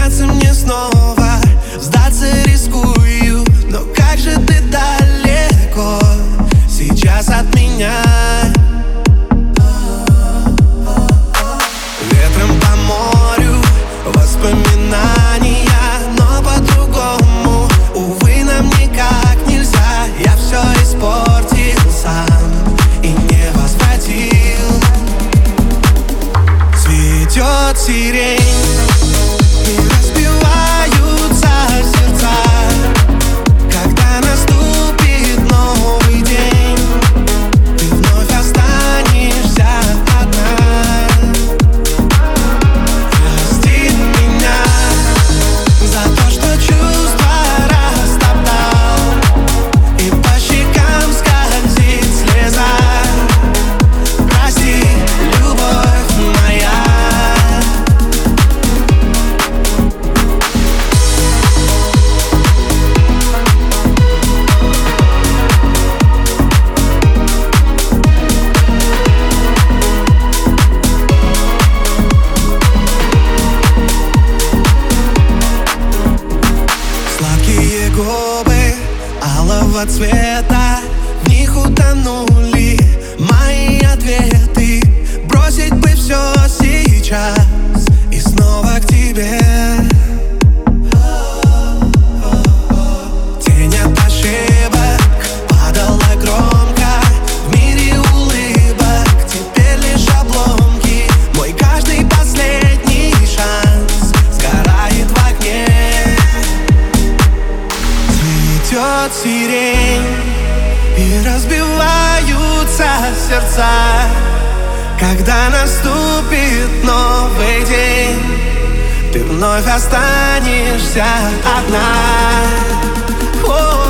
признаться мне снова, сдаться рискую, но как же ты далеко сейчас от меня. Ветром по морю воспоминания, но по-другому, увы, нам никак нельзя. Я все испортил сам и не возвратил. Цветет сирень и разбиваются сердца, когда наступит новый день. Ты вновь останешься одна. Прости меня за то, что чувства растоптал, и по щекам скользит слеза. Прости, любовь моя. Сладкие губы алого цвета, в них утонули мои ответы. Бросить бы все сейчас и снова к тебе. Тень от ошибок падала громко, в мире улыбок теперь лишь обломки. Мой каждый последний шанс сгорает в огне. Цветет сирень и разбиваются сердца, когда наступит новый день. Ты вновь останешься одна.